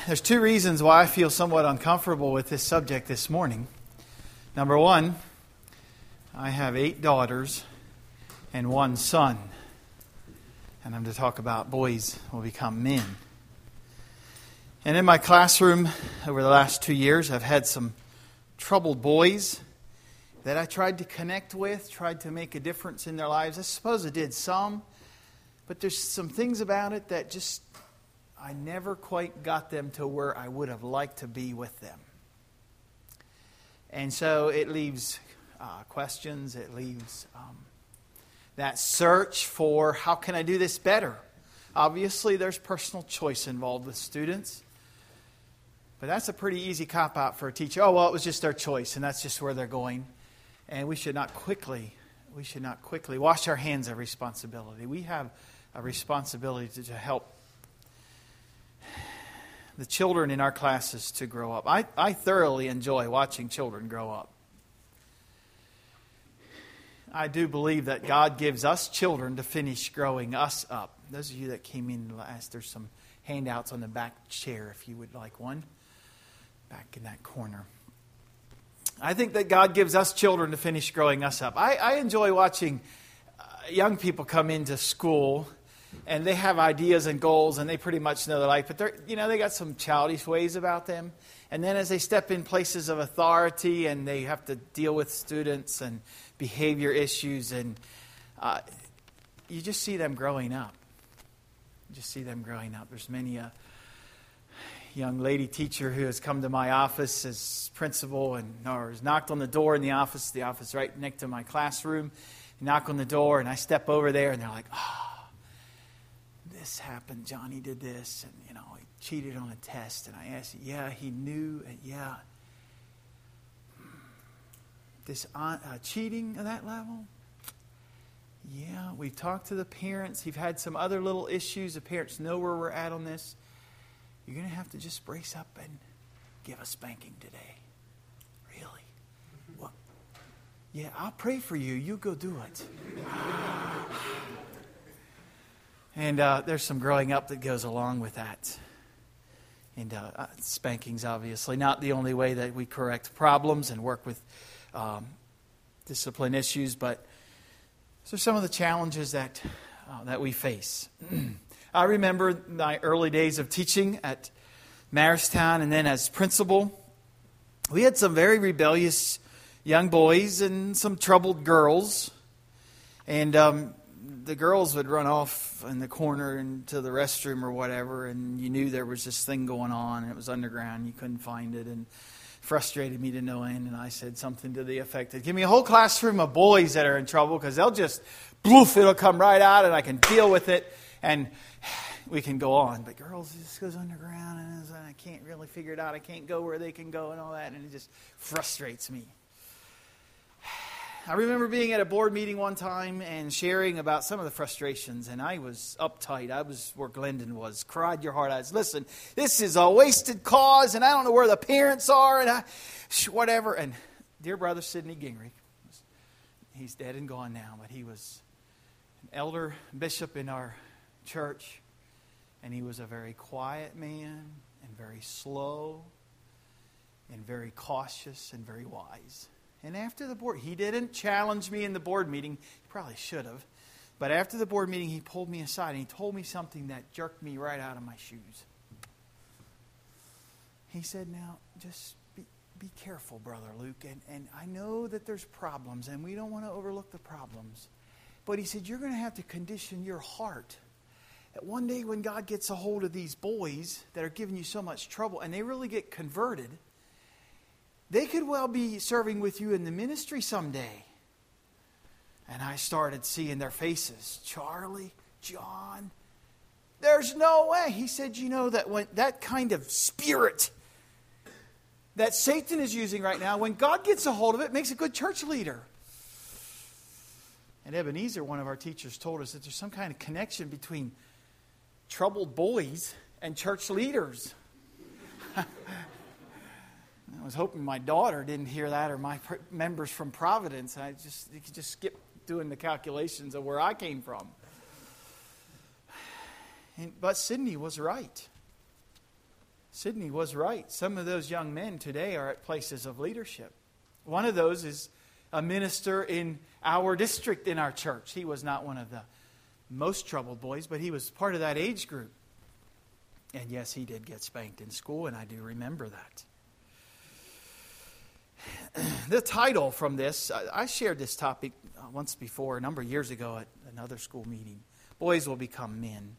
There's two reasons why I feel somewhat uncomfortable with this subject this morning. Number one, I have 8 daughters and 1 son. And I'm to talk about boys will become men. And in my classroom over the last 2 years, I've had some troubled boys that I tried to connect with, tried to make a difference in their lives. I suppose I did some, but there's some things about it that just, I never quite got them to where I would have liked to be with them. And so it leaves questions, it leaves that search for how can I do this better. Obviously, there's personal choice involved with students. But that's a pretty easy cop-out for a teacher. Oh, well, it was just their choice, and that's just where they're going. And we should not quickly wash our hands of responsibility. We have a responsibility to help the children in our classes to grow up. I thoroughly enjoy watching children grow up. I do believe that God gives us children to finish growing us up. Those of you that came in last, there's some handouts on the back chair if you would like one. Back in that corner. I think that God gives us children to finish growing us up. I enjoy watching young people come into school and they have ideas and goals and they pretty much know their life, but they got some childish ways about them. And then as they step in places of authority and they have to deal with students and behavior issues, and you just see them growing up. There's many a young lady teacher who has come to my office as principal or has knocked on the door in the office right next to my classroom. You knock on the door and I step over there and they're like, this happened, Johnny did this, and he cheated on a test. And I asked, yeah, he knew, and yeah. This cheating at that level? Yeah, we've talked to the parents. We've had some other little issues. The parents know where we're at on this. You're going to have to just brace up and give a spanking today. Really? Well, yeah, I'll pray for you. You go do it. And there's some growing up that goes along with that. And spanking's obviously not the only way that we correct problems and work with discipline issues, but those are some of the challenges that we face. I remember my early days of teaching at Maristown, and then as principal, we had some very rebellious young boys and some troubled girls. And the girls would run off in the corner into the restroom or whatever, and you knew there was this thing going on, and it was underground, you couldn't find it, and frustrated me to no end. And I said something to the effect that, give me a whole classroom of boys that are in trouble, because they'll just, bloof, it'll come right out, and I can deal with it. And we can go on. But girls, it just goes underground, and I can't really figure it out. I can't go where they can go and all that, and it just frustrates me. I remember being at a board meeting one time and sharing about some of the frustrations, and I was uptight. I was where Glendon was, cried your heart out. Listen, this is a wasted cause, and I don't know where the parents are, and whatever. And dear brother Sidney Gingrich, he's dead and gone now, but he was an elder bishop in our church, and he was a very quiet man and very slow and very cautious and very wise. And after the board, he didn't challenge me in the board meeting. He probably should have. But after the board meeting, he pulled me aside and he told me something that jerked me right out of my shoes. He said, now, just be careful, Brother Luke. And I know that there's problems, and we don't want to overlook the problems. But he said, you're going to have to condition your heart that one day when God gets a hold of these boys that are giving you so much trouble, and they really get converted, they could well be serving with you in the ministry someday. And I started seeing their faces. Charlie, John, there's no way. He said, that when that kind of spirit that Satan is using right now, when God gets a hold of it, makes a good church leader. And Ebenezer, one of our teachers, told us that there's some kind of connection between troubled boys and church leaders. I was hoping my daughter didn't hear that, or my members from Providence. You could just skip doing the calculations of where I came from. But Sidney was right. Sydney was right. Some of those young men today are at places of leadership. One of those is a minister in our district in our church. He was not one of the most troubled boys, but he was part of that age group. And yes, he did get spanked in school, and I do remember that. The title from this, I shared this topic once before, a number of years ago at another school meeting. Boys will become men.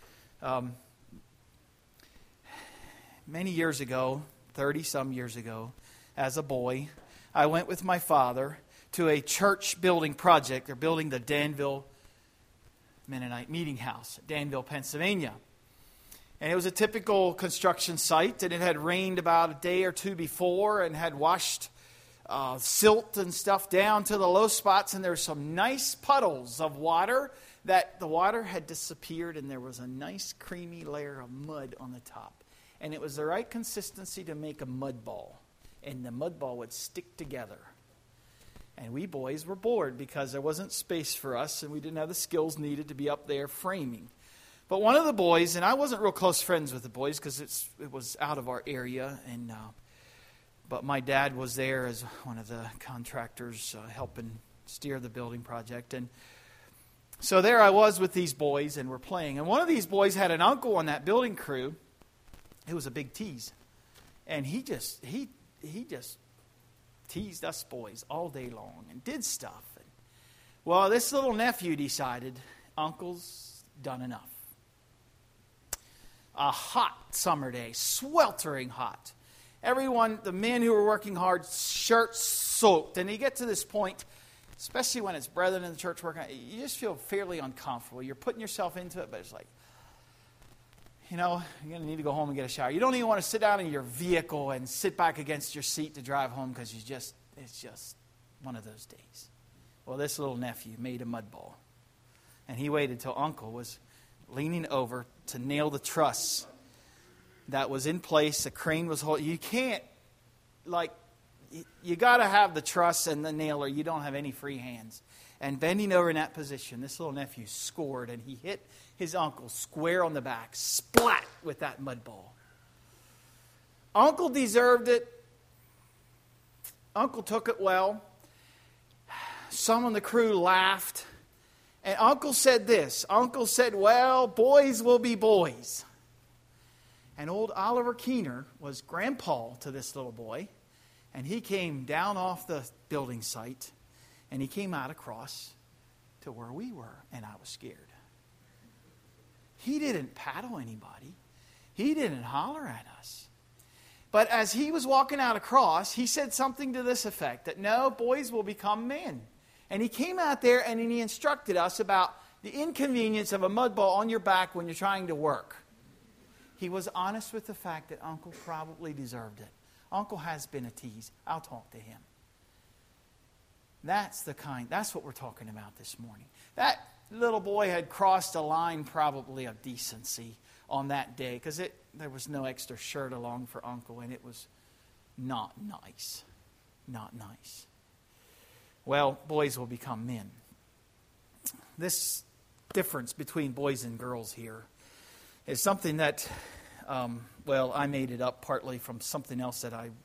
Many years ago, 30-some years ago, as a boy, I went with my father to a church building project. They're building the Danville Mennonite Meeting House, Danville, Pennsylvania. And it was a typical construction site, and it had rained about a day or two before and had washed silt and stuff down to the low spots, and there were some nice puddles of water that the water had disappeared, and there was a nice creamy layer of mud on the top. And it was the right consistency to make a mud ball, and the mud ball would stick together. And we boys were bored because there wasn't space for us, and we didn't have the skills needed to be up there framing. But one of the boys, and I wasn't real close friends with the boys because it was out of our area, but my dad was there as one of the contractors helping steer the building project. And so there I was with these boys, and we're playing. And one of these boys had an uncle on that building crew. It was a big tease. And he just teased us boys all day long and did stuff. And, well, this little nephew decided, Uncle's done enough. A hot summer day, sweltering hot. Everyone, the men who were working hard, shirts soaked. And you get to this point, especially when it's brethren in the church working, you just feel fairly uncomfortable. You're putting yourself into it, but it's like, you're going to need to go home and get a shower. You don't even want to sit down in your vehicle and sit back against your seat to drive home because it's just one of those days. Well, this little nephew made a mud ball. And he waited till Uncle was leaning over to nail the truss that was in place. The crane was holding. You can't, you got to have the truss and the nail or you don't have any free hands. And bending over in that position, this little nephew scored, and he hit his uncle square on the back, splat, with that mud ball. Uncle deserved it. Uncle took it well. Some on the crew laughed. And Uncle said this. Uncle said, well, boys will be boys. And old Oliver Keener was grandpa to this little boy. And he came down off the building site. And he came out across to where we were. And I was scared. He didn't paddle anybody. He didn't holler at us. But as he was walking out across, he said something to this effect, that no, boys will become men. And he came out there and he instructed us about the inconvenience of a mud ball on your back when you're trying to work. He was honest with the fact that Uncle probably deserved it. Uncle has been a tease. I'll talk to him. That's what we're talking about this morning. That little boy had crossed a line probably of decency on that day because there was no extra shirt along for Uncle, and it was not nice. Not nice. Well, boys will become men. This difference between boys and girls here is something that, I made it up partly from something else that I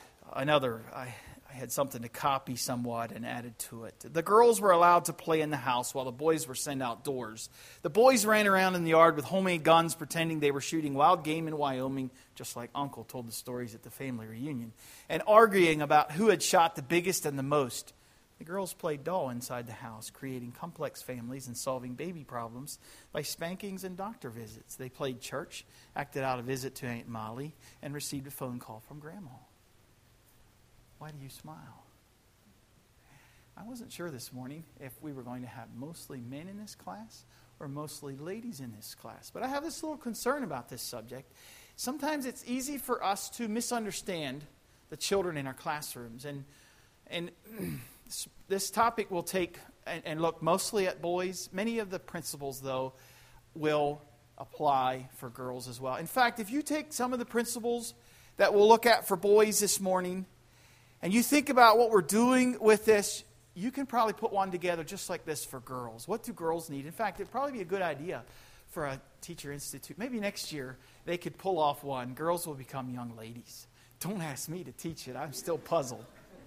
had something to copy somewhat and added to it. The girls were allowed to play in the house while the boys were sent outdoors. The boys ran around in the yard with homemade guns pretending they were shooting wild game in Wyoming, just like Uncle told the stories at the family reunion, and arguing about who had shot the biggest and the most. The girls played doll inside the house, creating complex families and solving baby problems by spankings and doctor visits. They played church, acted out a visit to Aunt Molly, and received a phone call from Grandma. Why do you smile? I wasn't sure this morning if we were going to have mostly men in this class or mostly ladies in this class. But I have this little concern about this subject. Sometimes it's easy for us to misunderstand the children in our classrooms. And this topic will take and look mostly at boys. Many of the principles, though, will apply for girls as well. In fact, if you take some of the principles that we'll look at for boys this morning, and you think about what we're doing with this, you can probably put one together just like this for girls. What do girls need? In fact, it'd probably be a good idea for a teacher institute, maybe next year, they could pull off one. Girls will become young ladies. Don't ask me to teach it. I'm still puzzled.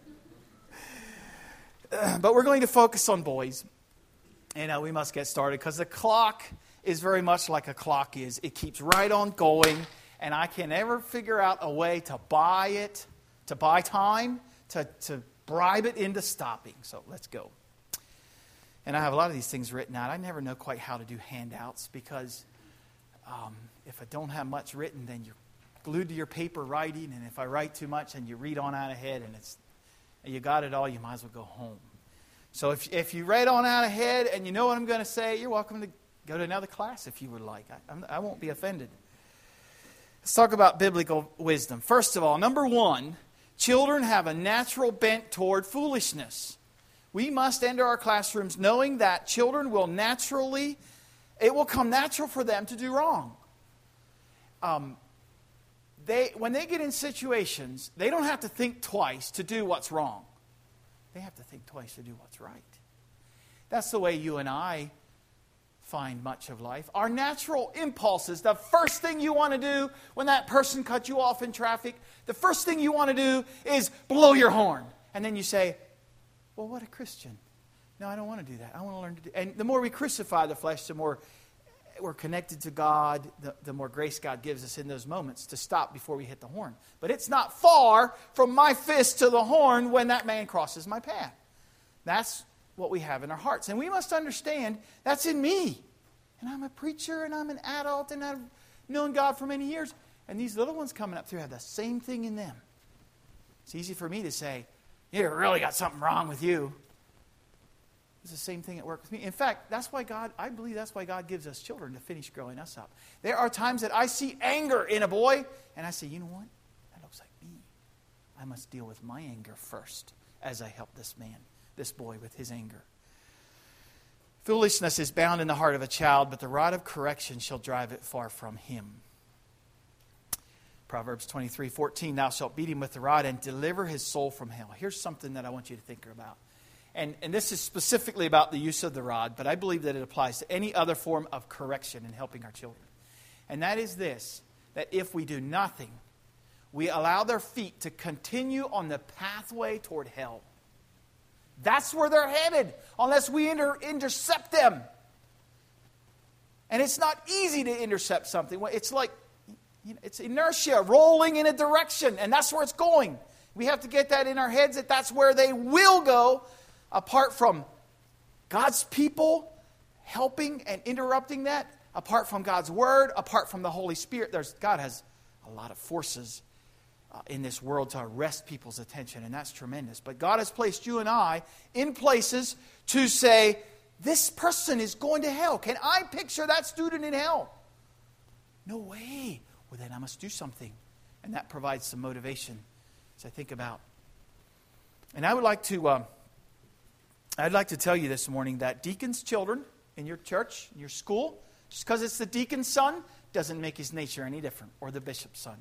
But we're going to focus on boys. And we must get started because the clock is very much like a clock is. It keeps right on going. And I can never figure out a way to buy it, to buy time, to bribe it into stopping. So let's go. And I have a lot of these things written out. I never know quite how to do handouts because if I don't have much written, then you're glued to your paper writing. And if I write too much and you read on out ahead and you got it all, you might as well go home. So if you read on out ahead and you know what I'm going to say, you're welcome to go to another class if you would like. I won't be offended. Let's talk about biblical wisdom. First of all, number one, children have a natural bent toward foolishness. We must enter our classrooms knowing that children will it will come natural for them to do wrong. When they get in situations, they don't have to think twice to do what's wrong. They have to think twice to do what's right. That's the way you and I find much of life. Our natural impulses, the first thing you want to do when that person cuts you off in traffic, the first thing you want to do is blow your horn. And then you say, well, what a Christian. No, I don't want to do that. I want to learn to do. And the more we crucify the flesh, the more we're connected to God, the more grace God gives us in those moments to stop before we hit the horn. But it's not far from my fist to the horn when that man crosses my path. That's what we have in our hearts. And we must understand that's in me. And I'm a preacher and I'm an adult and I've known God for many years. And these little ones coming up through have the same thing in them. It's easy for me to say, you really got something wrong with you. It's the same thing at work with me. In fact, I believe that's why God gives us children to finish growing us up. There are times that I see anger in a boy, and I say, you know what? That looks like me. I must deal with my anger first as I help this boy with his anger. Foolishness is bound in the heart of a child, but the rod of correction shall drive it far from him. Proverbs 23:14, thou shalt beat him with the rod and deliver his soul from hell. Here's something that I want you to think about. And this is specifically about the use of the rod, but I believe that it applies to any other form of correction in helping our children. And that is this, that if we do nothing, we allow their feet to continue on the pathway toward hell. That's where they're headed, unless we intercept them. And it's not easy to intercept something. It's like, it's inertia rolling in a direction, and that's where it's going. We have to get that in our heads that that's where they will go. Apart from God's people helping and interrupting that, apart from God's Word, apart from the Holy Spirit, God has a lot of forces in this world to arrest people's attention, and that's tremendous. But God has placed you and I in places to say, this person is going to hell. Can I picture that student in hell? No way. Well, then I must do something. And that provides some motivation as I think about. And I'd like to tell you this morning that deacons' children in your church, in your school, just because it's the deacon's son, doesn't make his nature any different, or the bishop's son.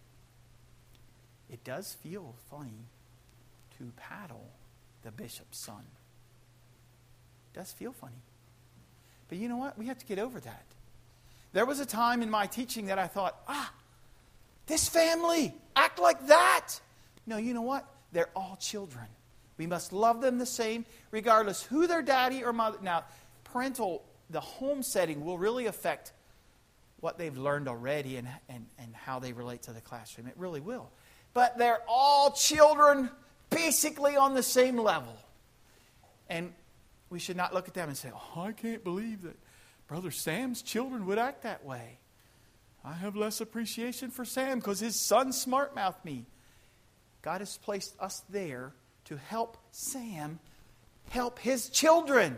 It does feel funny to paddle the bishop's son. It does feel funny. But you know what? We have to get over that. There was a time in my teaching that I thought, this family, act like that. No, you know what? They're all children. We must love them the same, regardless who their daddy or mother. Now, the home setting will really affect what they've learned already and how they relate to the classroom. It really will. But they're all children basically on the same level. And we should not look at them and say, I can't believe that Brother Sam's children would act that way. I have less appreciation for Sam because his son smart-mouthed me. God has placed us there to help Sam help his children.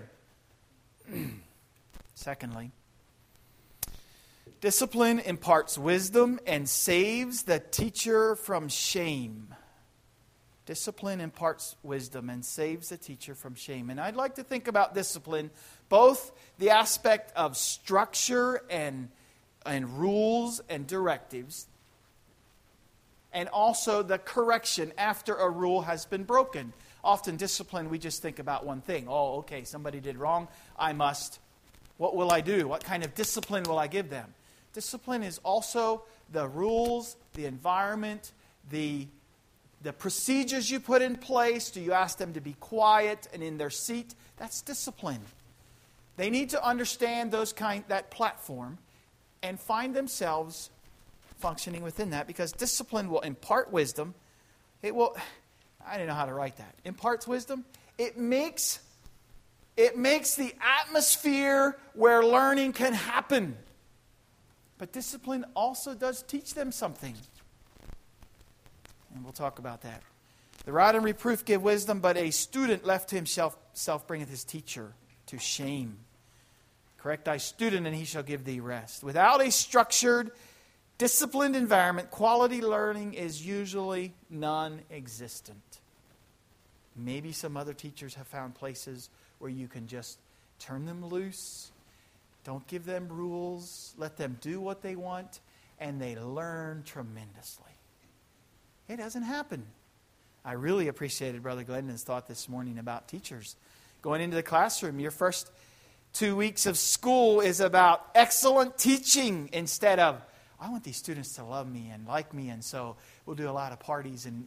Secondly, discipline imparts wisdom and saves the teacher from shame. Discipline imparts wisdom and saves the teacher from shame. And I'd like to think about discipline, both the aspect of structure and rules and directives, and also the correction after a rule has been broken. Often discipline, we just think about one thing. Oh, okay, somebody did wrong. What will I do? What kind of discipline will I give them? Discipline is also the rules, the environment, the procedures you put in place? Do you ask them to be quiet and in their seat? That's discipline. They need to understand that platform and find themselves functioning within that, because discipline will impart wisdom. I don't know how to write that. Imparts wisdom. It makes the atmosphere where learning can happen. But discipline also does teach them something. And we'll talk about that. The rod and reproof give wisdom, but a student left to himself bringeth his teacher to shame. Correct thy student, and he shall give thee rest. Without a structured, disciplined environment, quality learning is usually non-existent. Maybe some other teachers have found places where you can just turn them loose. Don't give them rules. Let them do what they want, and they learn tremendously. It doesn't happen. I really appreciated Brother Glendon's thought this morning about teachers. Going into the classroom, your first 2 weeks of school is about excellent teaching instead of, I want these students to love me and like me, and so we'll do a lot of parties and,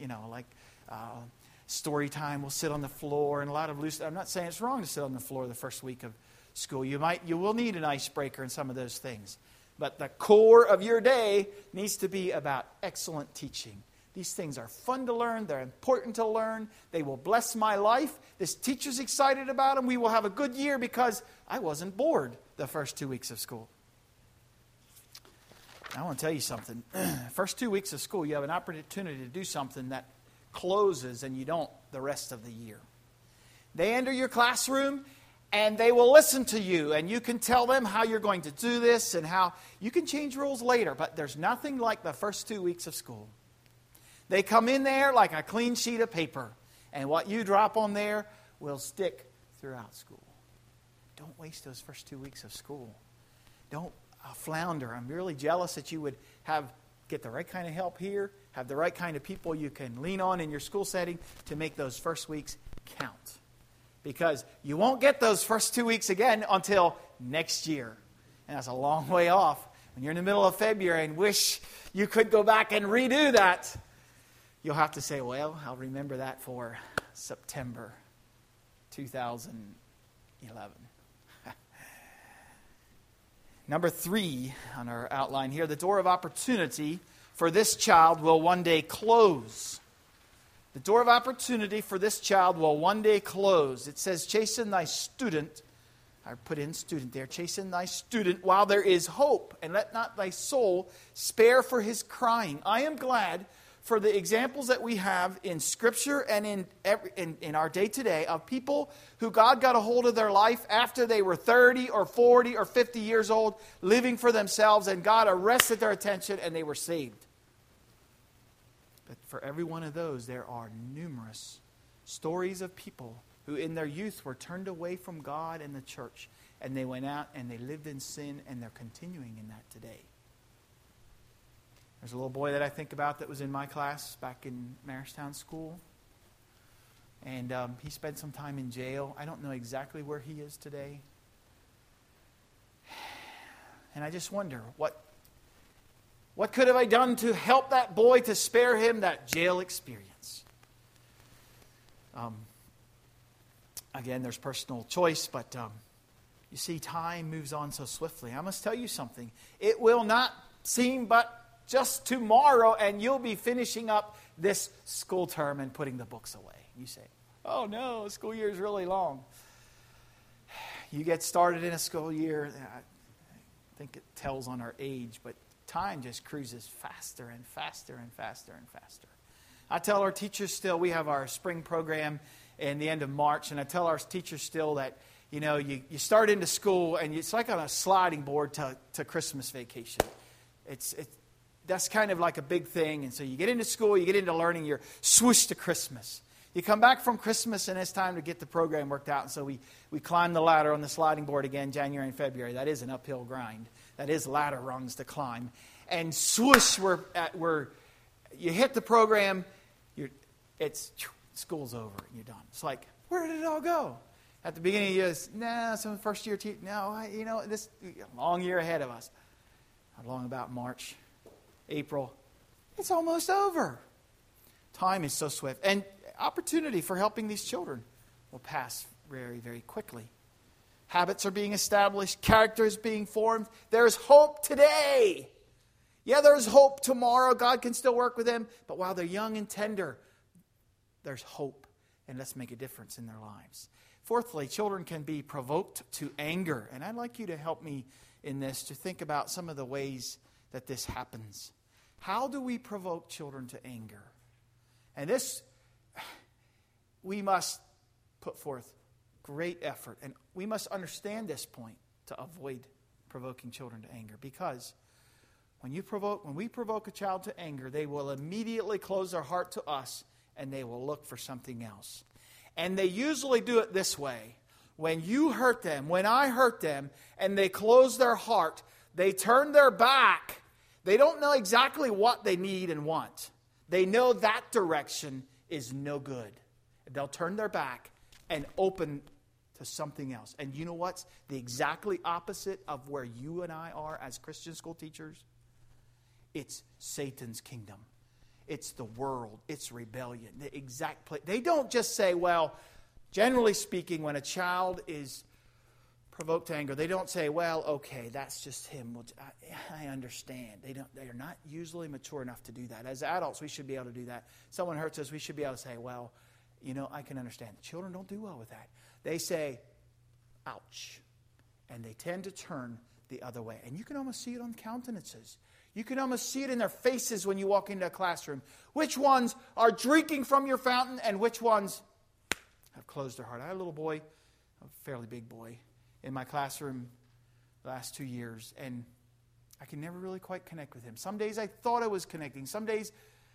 story time. We'll sit on the floor and a lot of loose. I'm not saying it's wrong to sit on the floor the first week of school. You will need an icebreaker and some of those things. But the core of your day needs to be about excellent teaching. These things are fun to learn. They're important to learn. They will bless my life. This teacher's excited about them. We will have a good year because I wasn't bored the first 2 weeks of school. I want to tell you something. First 2 weeks of school, you have an opportunity to do something that closes and you don't the rest of the year. They enter your classroom and they will listen to you, and you can tell them how you're going to do this and how you can change rules later, but there's nothing like the first 2 weeks of school. They come in there like a clean sheet of paper, and what you drop on there will stick throughout school. Don't waste those first 2 weeks of school. Don't flounder. I'm really jealous that you would get the right kind of help here, have the right kind of people you can lean on in your school setting to make those first weeks count. Because you won't get those first 2 weeks again until next year. And that's a long way off. When you're in the middle of February and wish you could go back and redo that, you'll have to say, well, I'll remember that for September 2011. Number 3 on our outline here, the door of opportunity for this child will one day close. The door of opportunity for this child will one day close. It says, chasten thy student. I put in student there. Chasten thy student while there is hope, and let not thy soul spare for his crying. I am glad for the examples that we have in Scripture and in our day today of people who God got a hold of their life after they were 30 or 40 or 50 years old, living for themselves, and God arrested their attention and they were saved. But for every one of those, there are numerous stories of people who in their youth were turned away from God and the church, and they went out and they lived in sin, and they're continuing in that today. There's a little boy that I think about that was in my class back in Marishtown School. And he spent some time in jail. I don't know exactly where he is today. And I just wonder, what could have I done to help that boy to spare him that jail experience? Again, there's personal choice, but you see, time moves on so swiftly. I must tell you something. It will not seem but just tomorrow, and you'll be finishing up this school term and putting the books away. You say, oh no, school year is really long. You get started in a school year, I think it tells on our age, but time just cruises faster and faster and faster and faster. I tell our teachers still, we have our spring program in the end of March, and I tell our teachers still that, you start into school, and it's like on a sliding board to Christmas vacation. That's kind of like a big thing. And so you get into school, you get into learning, you're swoosh to Christmas. You come back from Christmas and it's time to get the program worked out. And so we climb the ladder on the sliding board again, January and February. That is an uphill grind. That is ladder rungs to climb. And swoosh, you hit the program, school's over and you're done. It's like, where did it all go? At the beginning, you just, some first year teacher, this long year ahead of us. How long about March? April. It's almost over. Time is so swift. And opportunity for helping these children will pass very, very quickly. Habits are being established. Character is being formed. There's hope today. Yeah, there's hope tomorrow. God can still work with them. But while they're young and tender, there's hope. And let's make a difference in their lives. Fourthly, children can be provoked to anger. And I'd like you to help me in this to think about some of the ways that this happens. How do we provoke children to anger? And this, we must put forth great effort. And we must understand this point to avoid provoking children to anger. Because when we provoke a child to anger, they will immediately close their heart to us and they will look for something else. And they usually do it this way. When you hurt them, when I hurt them, and they close their heart, they turn their back. They don't know exactly what they need and want. They know that direction is no good. They'll turn their back and open to something else. And you know what's the exactly opposite of where you and I are as Christian school teachers? It's Satan's kingdom. It's the world. It's rebellion. The exact place. They don't just say, well, generally speaking, when a child is provoked to anger, they don't say, well, okay, that's just him. Well, I understand. They're not usually mature enough to do that. As adults, we should be able to do that. Someone hurts us, we should be able to say, well, I can understand. Children don't do well with that. They say, ouch. And they tend to turn the other way. And you can almost see it on countenances. You can almost see it in their faces when you walk into a classroom. Which ones are drinking from your fountain and which ones have closed their heart. I had a little boy, a fairly big boy, in my classroom the last 2 years, and I could never really quite connect with him. Some days I thought I was connecting. Some days,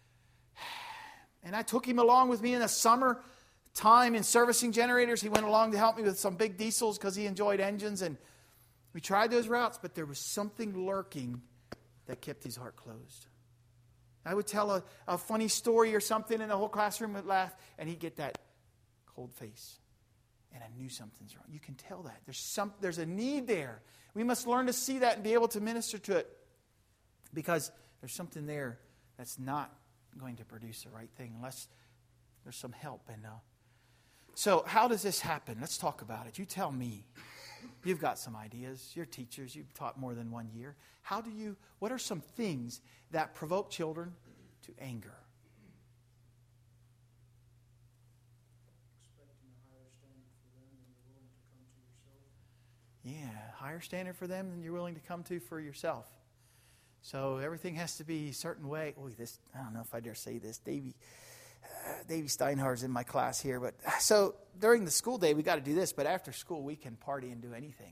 and I took him along with me in the summer time in servicing generators. He went along to help me with some big diesels because he enjoyed engines, and we tried those routes, but there was something lurking that kept his heart closed. I would tell a funny story or something, and the whole classroom would laugh, and he'd get that cold face. And I knew something's wrong. You can tell that. There's a need there. We must learn to see that and be able to minister to it. Because there's something there that's not going to produce the right thing unless there's some help. And so how does this happen? Let's talk about it. You tell me. You've got some ideas. You're teachers. You've taught more than 1 year. What are some things that provoke children to anger? Yeah, higher standard for them than you're willing to come to for yourself. So everything has to be a certain way. I don't know if I dare say this. Davey Steinhardt's in my class here. But so during the school day, we got to do this. But after school, we can party and do anything.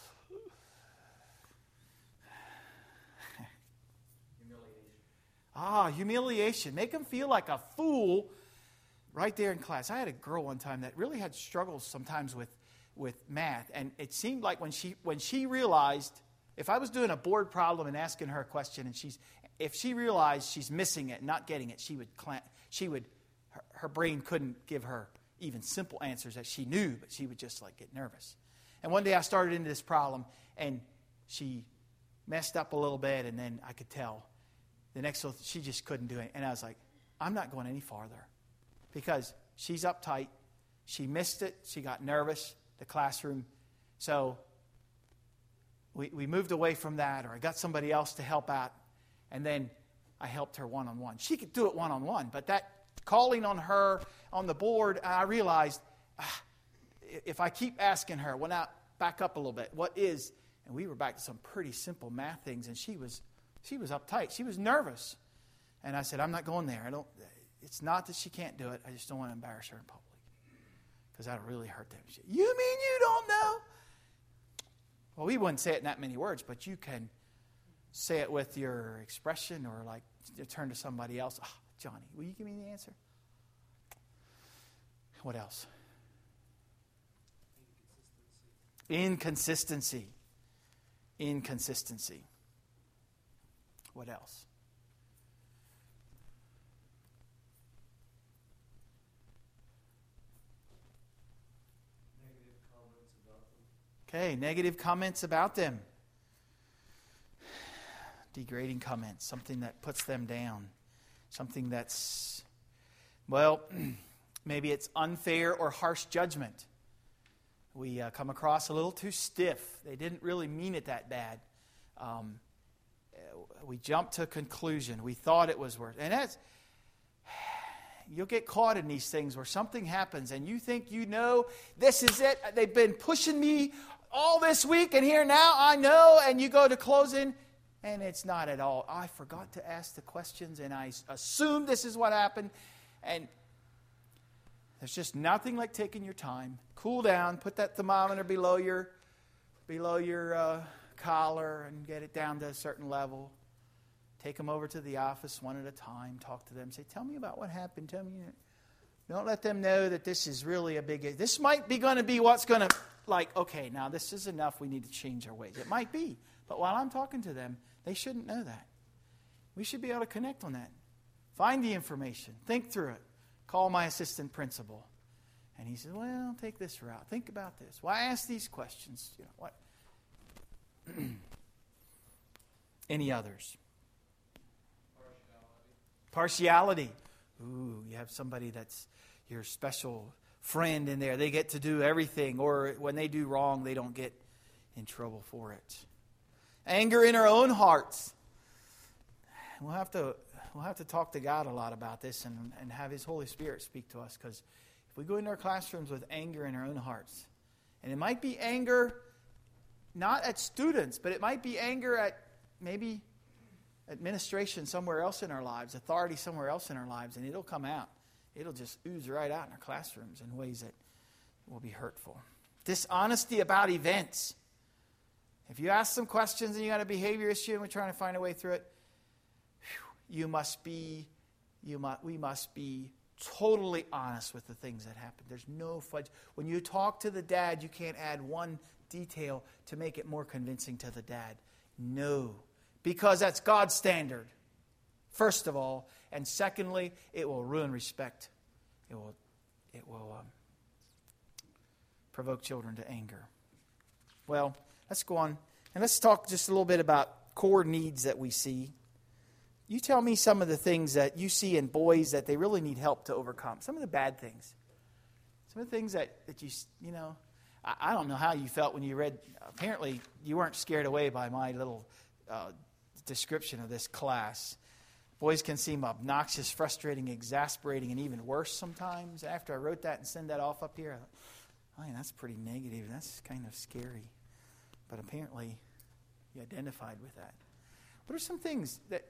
Humiliation. Make them feel like a fool right there in class. I had a girl one time that really had struggles sometimes with math, and it seemed like when she realized, if I was doing a board problem and asking her a question, and if she realized she's missing it, not getting it, her brain couldn't give her even simple answers that she knew, but she would just get nervous. And one day I started into this problem, and she messed up a little bit, and then I could tell the next little, she just couldn't do it. And I was like, I'm not going any farther because she's uptight. She missed it. She got nervous. The classroom. So we moved away from that, or I got somebody else to help out, and then I helped her one-on-one. She could do it one-on-one, but that calling on her on the board, I realized if I keep asking her, well, now back up a little bit. What is? And we were back to some pretty simple math things, and she was uptight. She was nervous, and I said, I'm not going there. It's not that she can't do it. I just don't want to embarrass her in public. Because that'll really hurt them. You mean you don't know? Well, we wouldn't say it in that many words, but you can say it with your expression or you turn to somebody else. Oh, Johnny, will you give me the answer? What else? Inconsistency. What else? Okay, negative comments about them. degrading comments, something that puts them down, something that's, well, maybe it's unfair or harsh judgment. We come across a little too stiff. They didn't really mean it that bad. We jumped to a conclusion. We thought it was worse. And that's, you'll get caught in these things where something happens and you think you know, this is it. They've been pushing me all this week and here now I know. And you go to closing and it's not at all. I forgot to ask the questions and I assumed this is what happened. And there's just nothing like taking your time. Cool down. Put that thermometer below your collar and get it down to a certain level. Take them over to the office one at a time. Talk to them. Say, tell me about what happened. Tell me. Don't let them know that this is really a big... This might be going to be what's going to... Like, okay, now this is enough. We need to change our ways. It might be. But while I'm talking to them, they shouldn't know that. We should be able to connect on that. Find the information. Think through it. Call my assistant principal. And he said, well, take this route. Think about this. Why ask these questions? You know, what? Any others? Partiality. Ooh, you have somebody that's your special friend in there. They get to do everything, or when they do wrong, they don't get in trouble for it. Anger in our own hearts. We'll have to talk to God a lot about this and have His Holy Spirit speak to us, because if we go into our classrooms with anger in our own hearts, and it might be anger not at students, but it might be anger at maybe administration somewhere else in our lives, authority somewhere else in our lives, and it'll come out. It'll just ooze right out in our classrooms in ways that will be hurtful. Dishonesty about events. If you ask some questions and you got a behavior issue and we're trying to find a way through it, we must be totally honest with the things that happen. There's no fudge. When you talk to the dad, you can't add one detail to make it more convincing to the dad. No. Because that's God's standard, first of all. And secondly, it will ruin respect. It will provoke children to anger. Well, let's go on. And let's talk just a little bit about core needs that we see. You tell me some of the things that you see in boys that they really need help to overcome. Some of the bad things. Some of the things that you know, I don't know how you felt when you read. Apparently, you weren't scared away by my little description of this class. Boys can seem obnoxious, frustrating, exasperating, and even worse sometimes. After I wrote that and sent that off up here, I thought, oh, yeah, that's pretty negative. That's kind of scary. But apparently, you identified with that. What are some things that...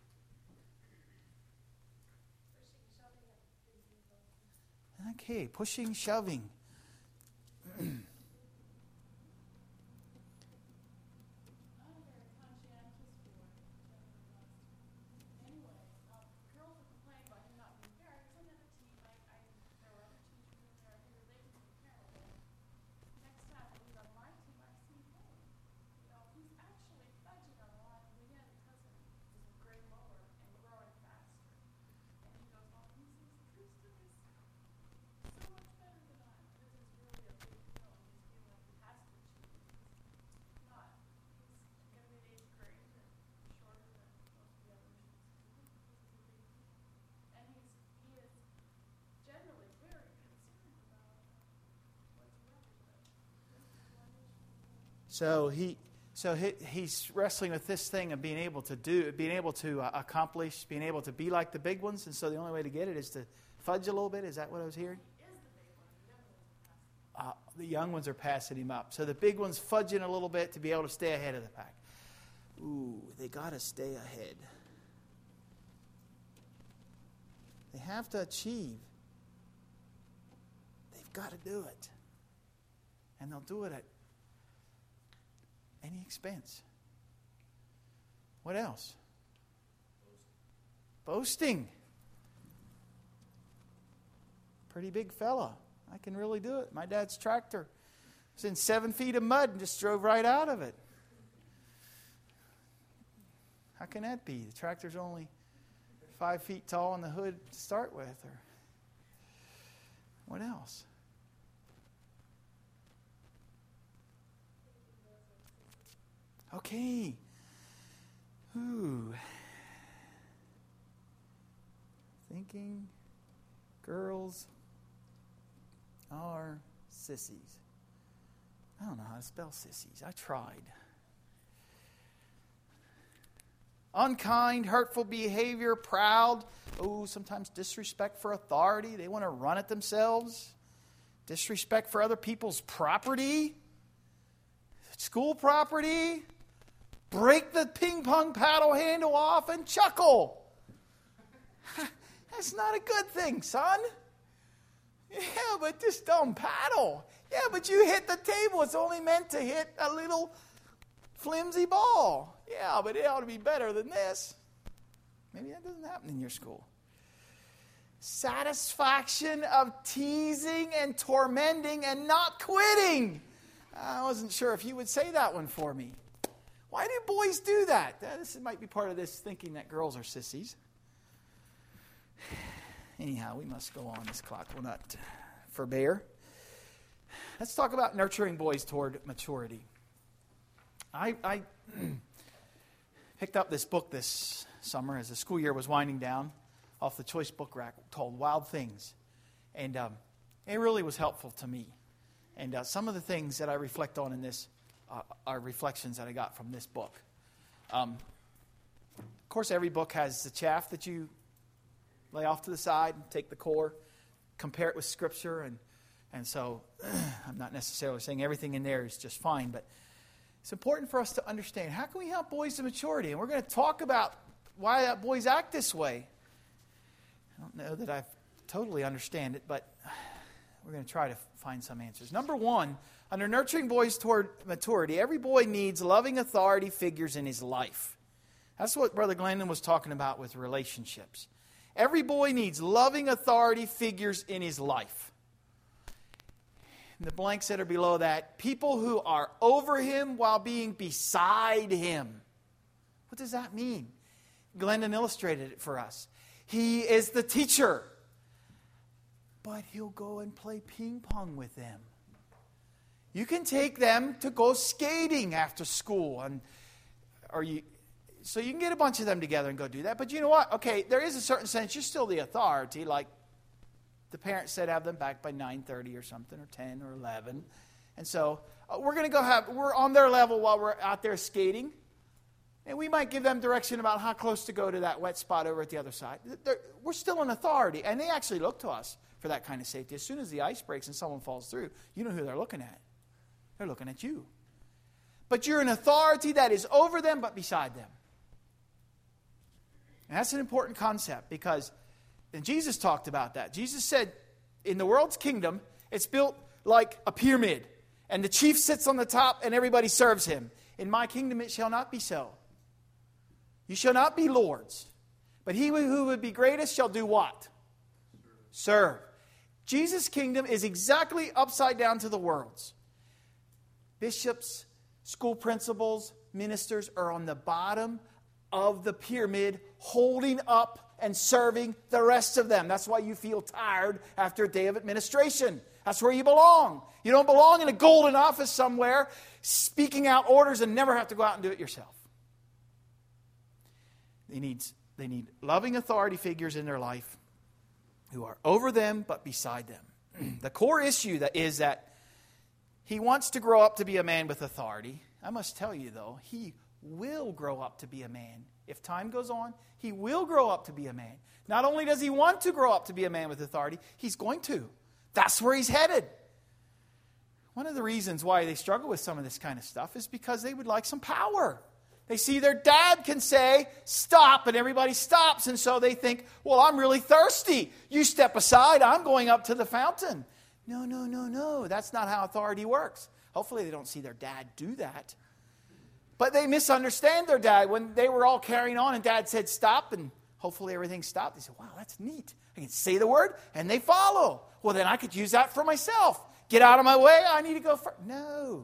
Okay, pushing, shoving. So he's wrestling with this thing of being able to accomplish, being able to be like the big ones. And so the only way to get it is to fudge a little bit. Is that what I was hearing? The young ones are passing him up. So the big one's fudging a little bit to be able to stay ahead of the pack. Ooh, they got to stay ahead. They have to achieve. They've got to do it. And they'll do it at any expense. What else? Boasting. Pretty big fella. I can really do it. My dad's tractor was in 7 feet of mud and just drove right out of it. How can that be? The tractor's only 5 feet tall on the hood to start with. Or what else? Okay. Ooh. Thinking girls are sissies. I don't know how to spell sissies. I tried. Unkind, hurtful behavior, proud. Oh, sometimes disrespect for authority. They want to run it themselves. Disrespect for other people's property. School property. Break the ping pong paddle handle off and chuckle. That's not a good thing, son. Yeah, but just don't paddle. Yeah, but you hit the table. It's only meant to hit a little flimsy ball. Yeah, but it ought to be better than this. Maybe that doesn't happen in your school. Satisfaction of teasing and tormenting and not quitting. I wasn't sure if you would say that one for me. Why do boys do that? This might be part of this thinking that girls are sissies. Anyhow, we must go on. This clock will not forbear. Let's talk about nurturing boys toward maturity. I picked up this book this summer as the school year was winding down off the choice book rack called Wild Things. And it really was helpful to me. And some of the things that I reflect on in this are reflections that I got from this book. Of course, every book has the chaff that you lay off to the side and take the core, compare it with Scripture. And so I'm not necessarily saying everything in there is just fine, but it's important for us to understand, how can we help boys to maturity? And we're going to talk about why boys act this way. I don't know that I totally understand it, but we're going to try to find some answers. Number one, under nurturing boys toward maturity, every boy needs loving authority figures in his life. That's what Brother Glendon was talking about with relationships. Every boy needs loving authority figures in his life. The blanks that are below that, people who are over him while being beside him. What does that mean? Glendon illustrated it for us. He is the teacher, but he'll go and play ping pong with them. You can take them to go skating after school, so you can get a bunch of them together and go do that. But you know what? Okay, there is a certain sense you're still the authority, like the parents said have them back by 9:30 or something, or 10 or 11. And so we're going to we're on their level while we're out there skating. And we might give them direction about how close to go to that wet spot over at the other side. We're still an authority. And they actually look to us for that kind of safety. As soon as the ice breaks and someone falls through, you know who they're looking at. They're looking at you. But you're an authority that is over them but beside them. And that's an important concept because and Jesus talked about that. Jesus said, in the world's kingdom, it's built like a pyramid. And the chief sits on the top and everybody serves him. In my kingdom it shall not be so. You shall not be lords. But he who would be greatest shall do what? Serve. Jesus' kingdom is exactly upside down to the world's. Bishops, school principals, ministers are on the bottom of the pyramid holding up and serving the rest of them. That's why you feel tired after a day of administration. That's where you belong. You don't belong in a golden office somewhere speaking out orders and never have to go out and do it yourself. They need loving authority figures in their life who are over them but beside them. The core issue is that he wants to grow up to be a man with authority. I must tell you, though, he will grow up to be a man. If time goes on, he will grow up to be a man. Not only does he want to grow up to be a man with authority, he's going to. That's where he's headed. One of the reasons why they struggle with some of this kind of stuff is because they would like some power. They see their dad can say, stop, and everybody stops. And so they think, well, I'm really thirsty. You step aside, I'm going up to the fountain. No. That's not how authority works. Hopefully they don't see their dad do that. But they misunderstand their dad. When they were all carrying on and dad said stop, and hopefully everything stopped, they said, wow, that's neat. I can say the word, and they follow. Well, then I could use that for myself. Get out of my way, I need to go first. No.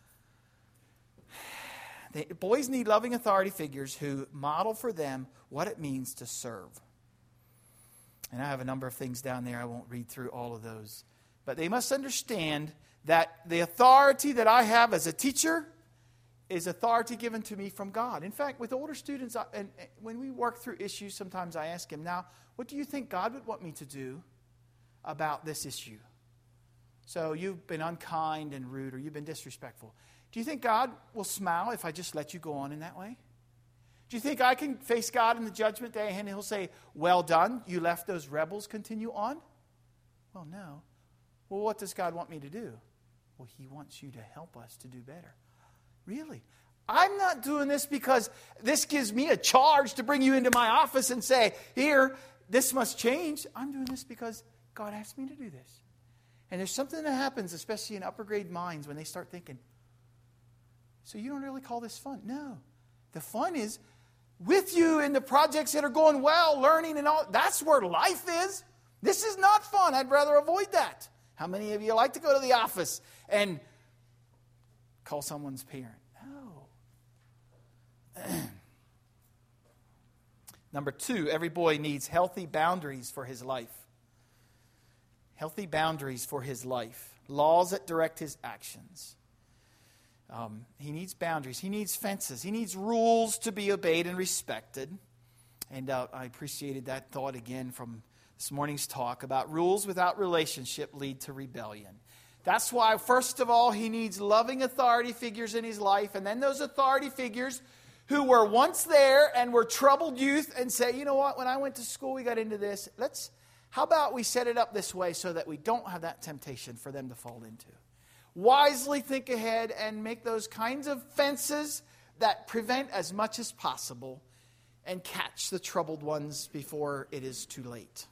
Boys need loving authority figures who model for them what it means to serve. And I have a number of things down there. I won't read through all of those. But they must understand that the authority that I have as a teacher is authority given to me from God. In fact, with older students, and when we work through issues, sometimes I ask him, now, what do you think God would want me to do about this issue? So you've been unkind and rude, or you've been disrespectful. Do you think God will smile if I just let you go on in that way? Do you think I can face God in the judgment day and he'll say, well done, you left those rebels continue on? Well, no. Well, what does God want me to do? Well, he wants you to help us to do better. Really? I'm not doing this because this gives me a charge to bring you into my office and say, here, this must change. I'm doing this because God asked me to do this. And there's something that happens, especially in upper grade minds, when they start thinking, so you don't really call this fun? No. The fun is with you in the projects that are going well, learning and all. That's where life is. This is not fun. I'd rather avoid that. How many of you like to go to the office and call someone's parent? No. Number 2, every boy needs healthy boundaries for his life. Healthy boundaries for his life. Laws that direct his actions. He needs boundaries. He needs fences. He needs rules to be obeyed and respected. And I appreciated that thought again from this morning's talk about rules without relationship lead to rebellion. That's why, first of all, he needs loving authority figures in his life. And then those authority figures who were once there and were troubled youth and say, you know what, when I went to school, we got into this. How about we set it up this way so that we don't have that temptation for them to fall into? Wisely think ahead and make those kinds of fences that prevent as much as possible and catch the troubled ones before it is too late.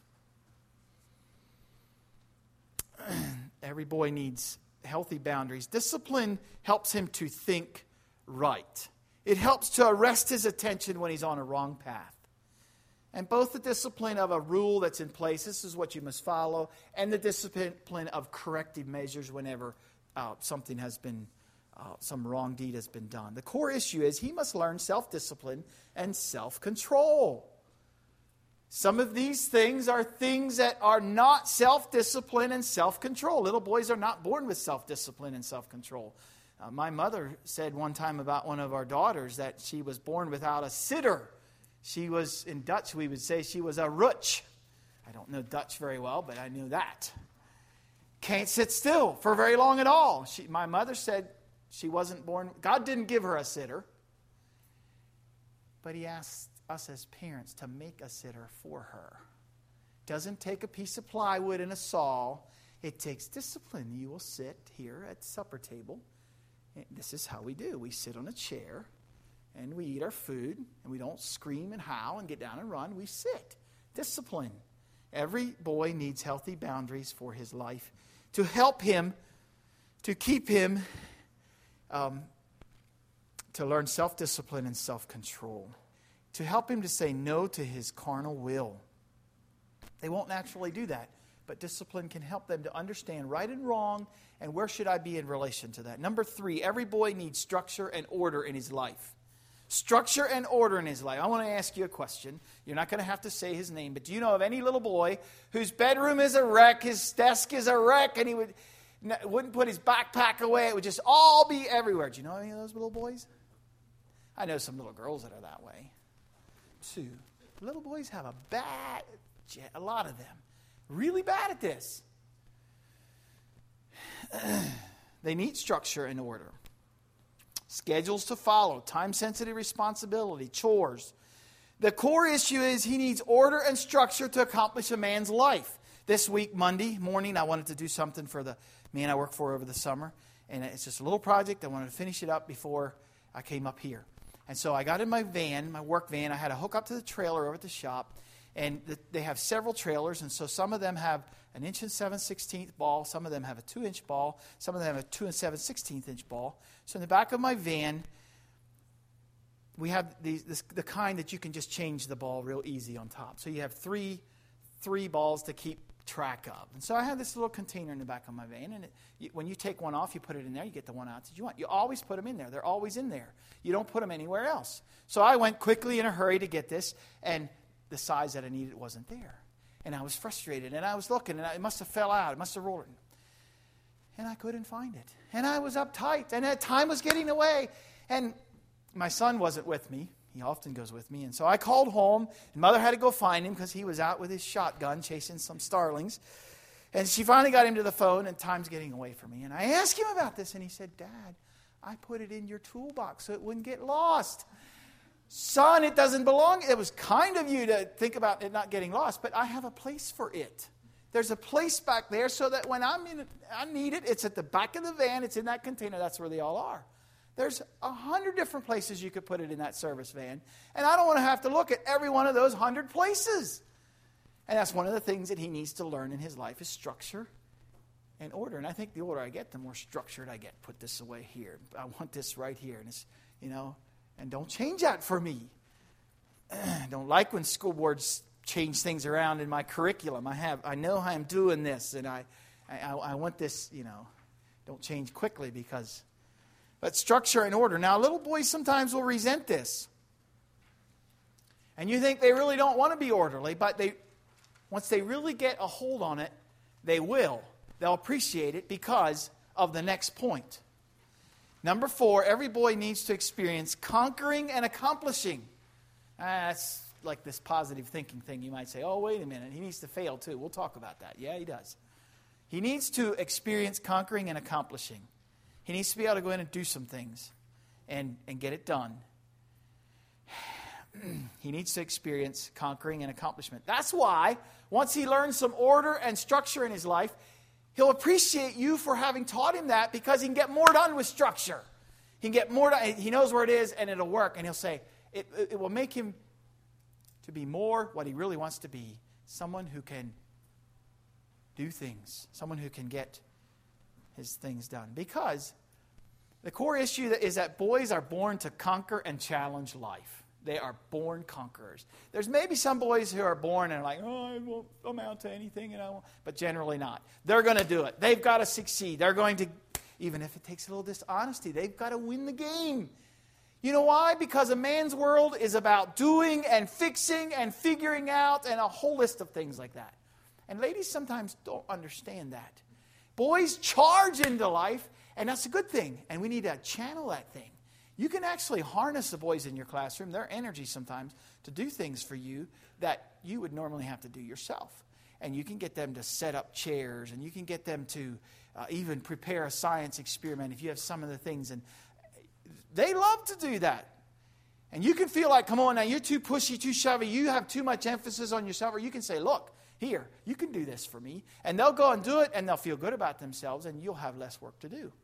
Every boy needs healthy boundaries. Discipline helps him to think right. It helps to arrest his attention when he's on a wrong path. And both the discipline of a rule that's in place, this is what you must follow, and the discipline of corrective measures whenever something has been, some wrong deed has been done. The core issue is he must learn self-discipline and self-control. Some of these things are things that are not self-discipline and self-control. Little boys are not born with self-discipline and self-control. My mother said one time about one of our daughters that she was born without a sitter. She was, in Dutch we would say she was a rutsch. I don't know Dutch very well, but I knew that. Can't sit still for very long at all. My mother said she wasn't born, God didn't give her a sitter. But he asked us as parents to make a sitter for her. Doesn't take a piece of plywood and a saw. It takes discipline. You will sit here at the supper table. And this is how we do. We sit on a chair and we eat our food and we don't scream and howl and get down and run. We sit. Discipline. Every boy needs healthy boundaries for his life to help him, to keep him, to learn self-discipline and self-control. To help him to say no to his carnal will. They won't naturally do that, but discipline can help them to understand right and wrong and where should I be in relation to that. Number 3, every boy needs structure and order in his life. Structure and order in his life. I want to ask you a question. You're not going to have to say his name, but do you know of any little boy whose bedroom is a wreck, his desk is a wreck, and he wouldn't put his backpack away? It would just all be everywhere. Do you know any of those little boys? I know some little girls that are that way. 2. Little boys have a lot of them, really bad at this. They need structure and order. Schedules to follow, time-sensitive responsibility, chores. The core issue is he needs order and structure to accomplish a man's life. This week, Monday morning, I wanted to do something for the man I work for over the summer. And it's just a little project. I wanted to finish it up before I came up here. And so I got in my van, my work van. I had to hook up to the trailer over at the shop. And they have several trailers. And so some of them have an 1 7/16 ball. Some of them have a 2-inch ball. Some of them have a 2 7/16 ball. So in the back of my van, we have the kind that you can just change the ball real easy on top. So you have three balls to keep track of. And so I have this little container in the back of my van, and when you take one off, you put it in there, you get the one out that you want. You always put them in there. They're always in there. You don't put them anywhere else. So I went quickly in a hurry to get this, and the size that I needed wasn't there. And I was frustrated, and I was looking, and it must have fell out. It must have rolled. And I couldn't find it. And I was uptight, and that time was getting away. And my son wasn't with me. He often goes with me. And so I called home, and Mother had to go find him because he was out with his shotgun chasing some starlings. And she finally got him to the phone, and time's getting away from me. And I asked him about this, and he said, Dad, I put it in your toolbox so it wouldn't get lost. Son, it doesn't belong. It was kind of you to think about it not getting lost, but I have a place for it. There's a place back there so that when I need it, it's at the back of the van, it's in that container, that's where they all are. There's 100 different places you could put it in that service van, and I don't want to have to look at every one of those 100 places. And that's one of the things that he needs to learn in his life is structure and order. And I think the older I get, the more structured I get. Put this away here. I want this right here. And it's, and don't change that for me. I don't like when school boards change things around in my curriculum. I know I'm doing this, and I want this, don't change quickly but structure and order. Now, little boys sometimes will resent this. And you think they really don't want to be orderly, but once they really get a hold on it, they will. They'll appreciate it because of the next point. Number 4, every boy needs to experience conquering and accomplishing. That's like this positive thinking thing. You might say, oh, wait a minute, he needs to fail too. We'll talk about that. Yeah, he does. He needs to experience conquering and accomplishing. He needs to be able to go in and do some things and get it done. He needs to experience conquering and accomplishment. That's why, once he learns some order and structure in his life, he'll appreciate you for having taught him that because he can get more done with structure. He can get more done. He knows where it is and it'll work. And he'll say, it will make him to be more what he really wants to be. Someone who can do things. Someone who can get his things done. Because the core issue is that boys are born to conquer and challenge life. They are born conquerors. There's maybe some boys who are born and are like, oh, I won't amount to anything, but generally not. They're going to do it. They've got to succeed. They're going to, even if it takes a little dishonesty, they've got to win the game. You know why? Because a man's world is about doing and fixing and figuring out and a whole list of things like that. And ladies sometimes don't understand that. Boys charge into life, and that's a good thing. And we need to channel that thing. You can actually harness the boys in your classroom, their energy sometimes, to do things for you that you would normally have to do yourself. And you can get them to set up chairs, and you can get them to even prepare a science experiment if you have some of the things. And they love to do that. And you can feel like, come on now, you're too pushy, too shovey, you have too much emphasis on yourself. Or you can say, look, here, you can do this for me. And they'll go and do it, and they'll feel good about themselves, and you'll have less work to do.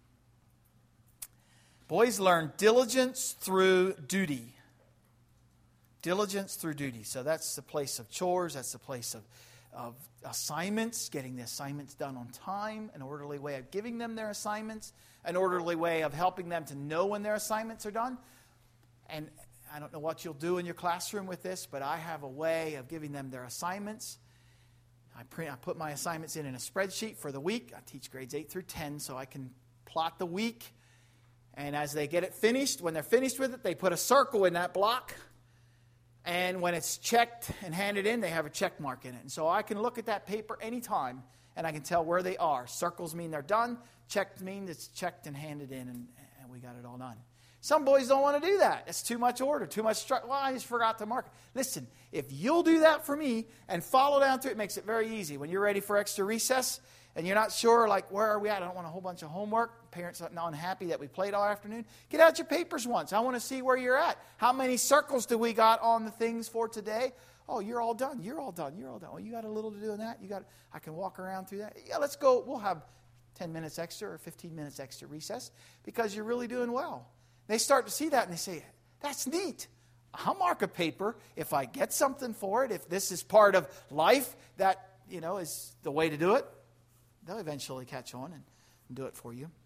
Boys learn diligence through duty. Diligence through duty. So that's the place of chores. That's the place of assignments, getting the assignments done on time, an orderly way of giving them their assignments, an orderly way of helping them to know when their assignments are done. And I don't know what you'll do in your classroom with this, but I have a way of giving them their assignments. I put my assignments in a spreadsheet for the week. I teach grades 8 through 10, so I can plot the week. And as they get it finished, when they're finished with it, they put a circle in that block. And when it's checked and handed in, they have a check mark in it. And so I can look at that paper anytime, and I can tell where they are. Circles mean they're done. Checked mean it's checked and handed in, and we got it all done. Some boys don't want to do that. It's too much order, too much structure. Well, I just forgot to mark it. Listen, if you'll do that for me and follow down through it, makes it very easy. When you're ready for extra recess and you're not sure, like, where are we at? I don't want a whole bunch of homework. Parents are not unhappy that we played all afternoon. Get out your papers once. I want to see where you're at. How many circles do we got on the things for today? Oh, you're all done. You're all done. You're all done. Well, you got a little to do in that. I can walk around through that. Yeah, let's go. We'll have 10 minutes extra or 15 minutes extra recess because you're really doing well. They start to see that and they say, that's neat. I'll mark a paper if I get something for it. If this is part of life that, is the way to do it, they'll eventually catch on and do it for you.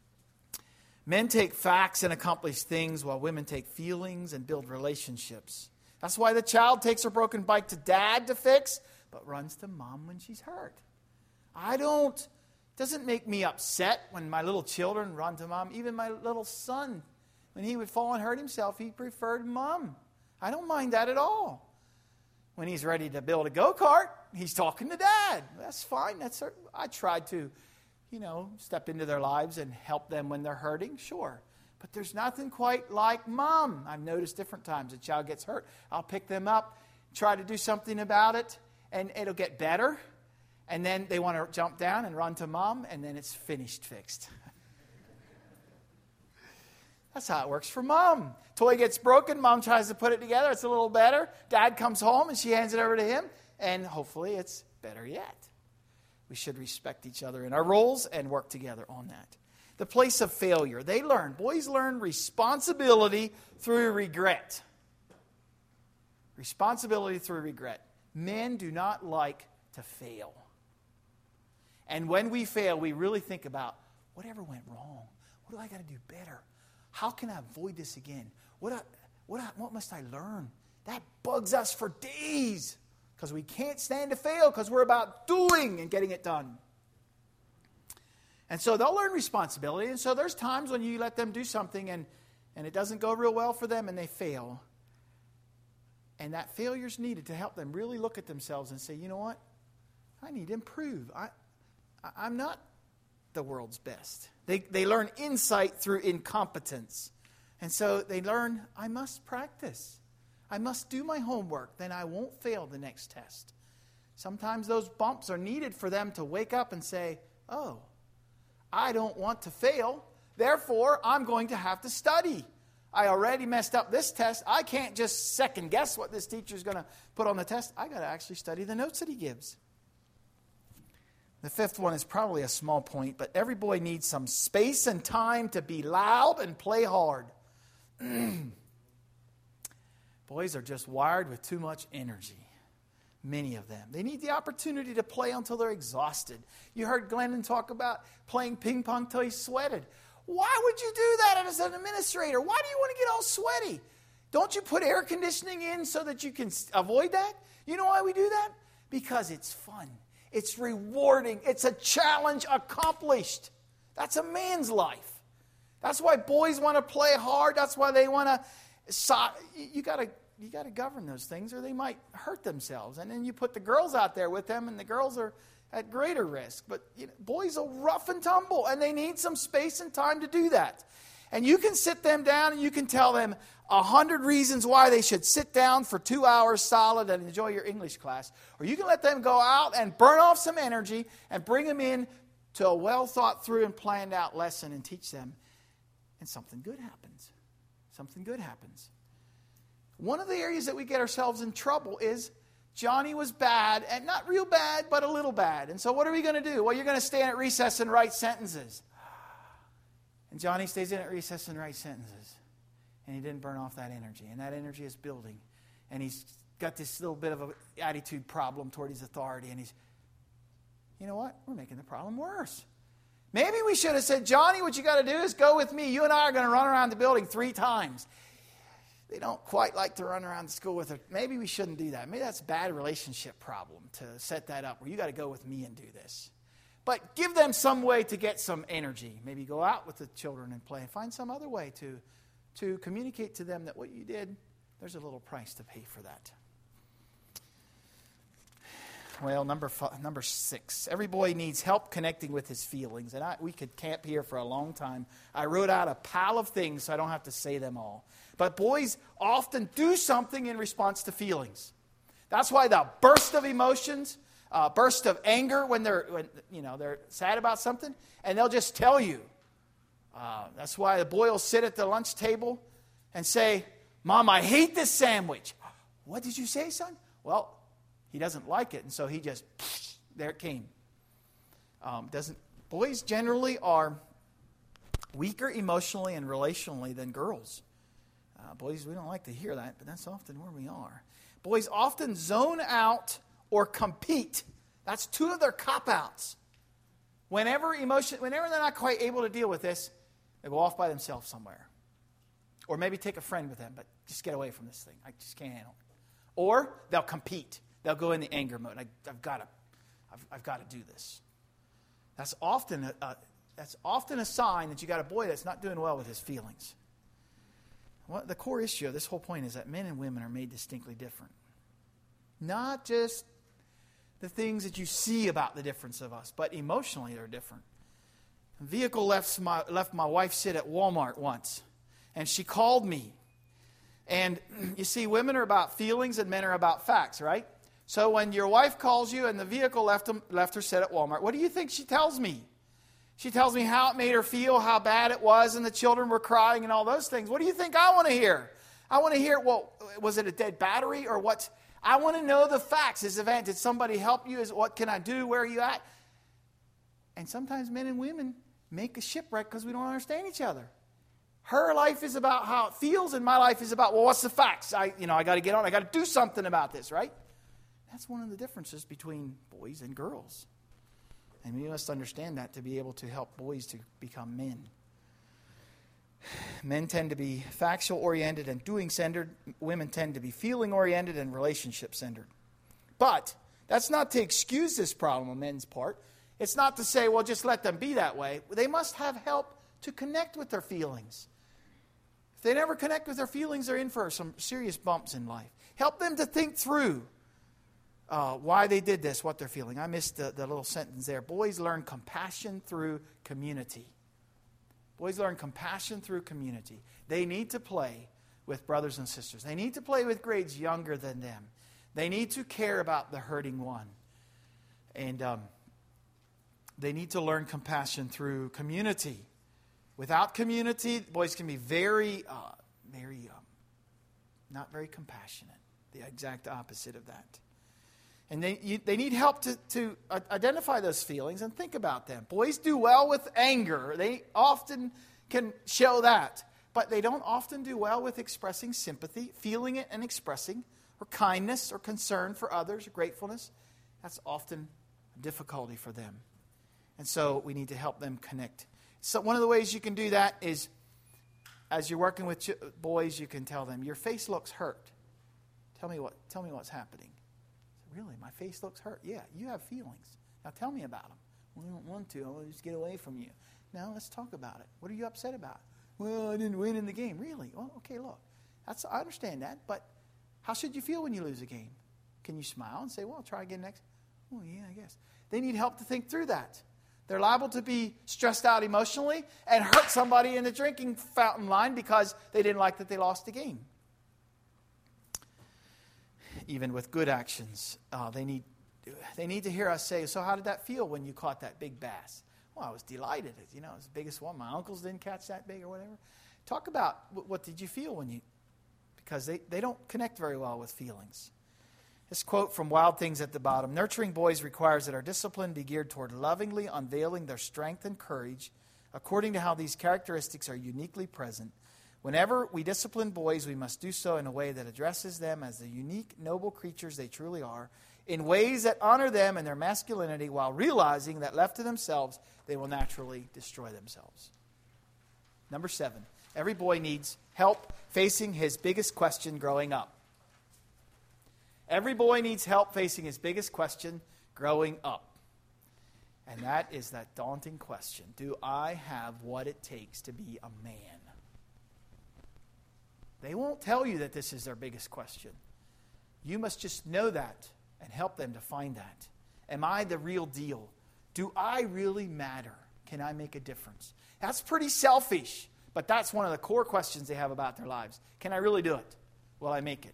Men take facts and accomplish things while women take feelings and build relationships. That's why the child takes her broken bike to dad to fix, but runs to mom when she's hurt. It doesn't make me upset when my little children run to mom. Even my little son, when he would fall and hurt himself, he preferred mom. I don't mind that at all. When he's ready to build a go-kart, he's talking to dad. That's fine. I tried to, step into their lives and help them when they're hurting, sure. But there's nothing quite like Mom. I've noticed different times a child gets hurt. I'll pick them up, try to do something about it, and it'll get better. And then they want to jump down and run to Mom, and then it's fixed. That's how it works for Mom. Toy gets broken, Mom tries to put it together, it's a little better. Dad comes home and she hands it over to him, and hopefully it's better yet. We should respect each other in our roles and work together on that. The place of failure. Boys learn responsibility through regret. Responsibility through regret. Men do not like to fail. And when we fail, we really think about, whatever went wrong? What do I got to do better? How can I avoid this again? What must I learn? That bugs us for days because we can't stand to fail because we're about doing and getting it done. And so they'll learn responsibility. And so there's times when you let them do something and it doesn't go real well for them and they fail. And that failure's needed to help them really look at themselves and say, you know what? I need to improve. I'm not the world's best. They learn insight through incompetence. And so they learn, I must practice. I must do my homework. Then I won't fail the next test. Sometimes those bumps are needed for them to wake up and say, oh, I don't want to fail. Therefore, I'm going to have to study. I already messed up this test. I can't just second guess what this teacher's going to put on the test. I got to actually study the notes that he gives. The fifth one is probably a small point, but every boy needs some space and time to be loud and play hard. Boys are just wired with too much energy. Many of them. They need the opportunity to play until they're exhausted. You heard Glendon talk about playing ping pong till he sweated. Why would you do that as an administrator? Why do you want to get all sweaty? Don't you put air conditioning in so that you can avoid that? You know why we do that? Because it's fun. It's rewarding. It's a challenge accomplished. That's a man's life. That's why boys want to play hard. That's why they want to... You got to govern those things or they might hurt themselves. And then you put the girls out there with them and the girls are at greater risk. But boys will rough and tumble and they need some space and time to do that. And you can sit them down and you can tell them 100 reasons why they should sit down for 2 hours solid and enjoy your English class. Or you can let them go out and burn off some energy and bring them in to a well thought through and planned out lesson and teach them. And something good happens. Something good happens. One of the areas that we get ourselves in trouble is Johnny was bad, and not real bad, but a little bad. And so what are we going to do? Well, you're going to stand at recess and write sentences. And Johnny stays in at recess and writes sentences. And he didn't burn off that energy. And that energy is building. And he's got this little bit of an attitude problem toward his authority. And you know what? We're making the problem worse. Maybe we should have said, Johnny, what you got to do is go with me. You and I are going to run around the building 3 times. They don't quite like to run around the school with her. Maybe we shouldn't do that. Maybe that's a bad relationship problem to set that up where you got to go with me and do this. But give them some way to get some energy. Maybe go out with the children and play. Find some other way to communicate to them that what you did, there's a little price to pay for that. Well, number 6. Every boy needs help connecting with his feelings. And we could camp here for a long time. I wrote out a pile of things so I don't have to say them all. But boys often do something in response to feelings. That's why the burst of emotions, burst of anger when they're sad about something, and they'll just tell you. That's why the boy will sit at the lunch table and say, Mom, I hate this sandwich. What did you say, son? Well, he doesn't like it, and so he just, there it came. Boys generally are weaker emotionally and relationally than girls. Boys, we don't like to hear that, but that's often where we are. Boys often zone out or compete. That's 2 of their cop-outs. Whenever they're not quite able to deal with this, they go off by themselves somewhere. Or maybe take a friend with them, but just get away from this thing. I just can't handle it. Or they'll compete. They'll go in the anger mode. I've got to do this. That's often a sign that you got a boy that's not doing well with his feelings. The core issue of this whole point is that men and women are made distinctly different. Not just the things that you see about the difference of us, but emotionally they're different. A vehicle left my wife sit at Walmart once. and she called me. And you see, women are about feelings and men are about facts, right? So when your wife calls you and the vehicle left her set at Walmart, what do you think she tells me? She tells me how it made her feel, how bad it was, and the children were crying and all those things. What do you think I want to hear? I want to hear, well, was it a dead battery or what? I want to know the facts. Did somebody help you? What can I do? Where are you at? And sometimes men and women make a shipwreck because we don't understand each other. Her life is about how it feels, and my life is about, well, what's the facts? I got to get on. I got to do something about this, right? That's one of the differences between boys and girls. And we must understand that to be able to help boys to become men. Men tend to be factual-oriented and doing-centered. Women tend to be feeling-oriented and relationship-centered. But that's not to excuse this problem on men's part. It's not to say, well, just let them be that way. They must have help to connect with their feelings. If they never connect with their feelings, they're in for some serious bumps in life. Help them to think through why they did this, what they're feeling. I missed the little sentence there. Boys learn compassion through community. Boys learn compassion through community. They need to play with brothers and sisters. They need to play with grades younger than them. They need to care about the hurting one. And they need to learn compassion through community. Without community, boys can be not very compassionate. The exact opposite of that. And they need help to identify those feelings and think about them. Boys do well with anger. They often can show that. But they don't often do well with expressing sympathy, feeling it and expressing, or kindness or concern for others, or gratefulness. That's often a difficulty for them. And so we need to help them connect. So one of the ways you can do that is, as you're working with boys, you can tell them, your face looks hurt. Tell me what's happening. Really, my face looks hurt. Yeah, you have feelings. Now tell me about them. Well, I don't want to. I want to just get away from you. Now let's talk about it. What are you upset about? Well, I didn't win in the game. Really? Well, okay, look. I understand that, but how should you feel when you lose a game? Can you smile and say, well, I'll try again next? Oh, yeah, I guess. They need help to think through that. They're liable to be stressed out emotionally and hurt somebody in the drinking fountain line because they didn't like that they lost the game. Even with good actions, they need to hear us say, so how did that feel when you caught that big bass? Well, I was delighted. It was the biggest one. My uncles didn't catch that big or whatever. Talk about what did you feel when you... Because they don't connect very well with feelings. This quote from Wild Things at the bottom. Nurturing boys requires that our discipline be geared toward lovingly unveiling their strength and courage according to how these characteristics are uniquely present. Whenever we discipline boys, we must do so in a way that addresses them as the unique, noble creatures they truly are, in ways that honor them and their masculinity, while realizing that left to themselves, they will naturally destroy themselves. Number 7, every boy needs help facing his biggest question growing up. Every boy needs help facing his biggest question growing up. And that is that daunting question. Do I have what it takes to be a man? They won't tell you that this is their biggest question. You must just know that and help them to find that. Am I the real deal? Do I really matter? Can I make a difference? That's pretty selfish, but that's one of the core questions they have about their lives. Can I really do it? Will I make it?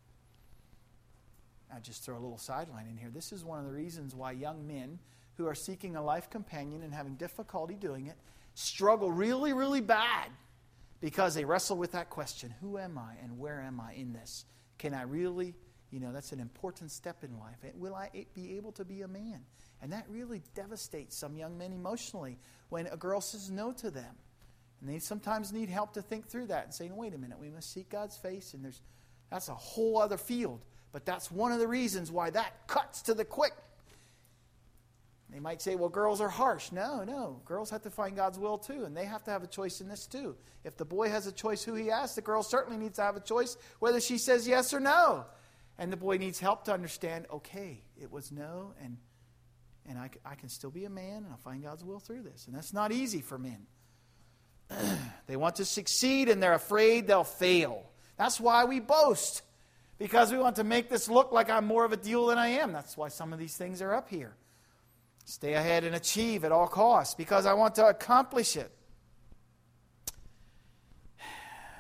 I'll just throw a little sideline in here. This is one of the reasons why young men who are seeking a life companion and having difficulty doing it struggle really, really bad. Because they wrestle with that question, who am I and where am I in this? Can I really, that's an important step in life. Will I be able to be a man? And that really devastates some young men emotionally when a girl says no to them. And they sometimes need help to think through that and say, wait a minute, we must seek God's face. And that's a whole other field. But that's one of the reasons why that cuts to the quick. They might say, well, girls are harsh. No. Girls have to find God's will too, and they have to have a choice in this too. If the boy has a choice who he asks, the girl certainly needs to have a choice whether she says yes or no. And the boy needs help to understand, okay, it was no, and I can still be a man, and I'll find God's will through this. And that's not easy for men. They want to succeed, and they're afraid they'll fail. That's why we boast, because we want to make this look like I'm more of a deal than I am. That's why some of these things are up here. Stay ahead and achieve at all costs because I want to accomplish it.